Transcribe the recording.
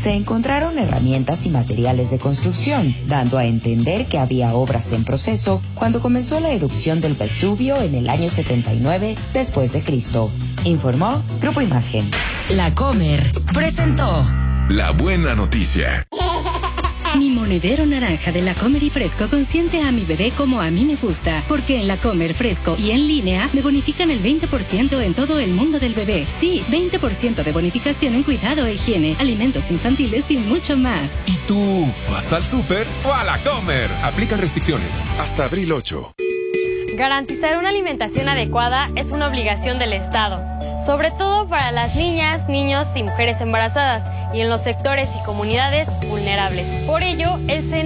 se encontraron herramientas y materiales de construcción, dando a entender que había obras en proceso cuando comenzó la erupción del Vesubio en el año 79 después de Cristo. Informó Grupo Imagen. La Comer presentó La Buena Noticia. Mi monedero naranja de La Comer y Fresco consiente a mi bebé como a mí me gusta, porque en La Comer Fresco y en línea me bonifican el 20% en todo el mundo del bebé. Sí, 20% de bonificación en cuidado e higiene, alimentos infantiles y mucho más. ¿Y tú vas al súper o a La Comer? Aplican restricciones hasta abril 8. Garantizar una alimentación adecuada es una obligación del Estado, sobre todo para las niñas, niños y mujeres embarazadas y en los sectores y comunidades vulnerables. Por ello, el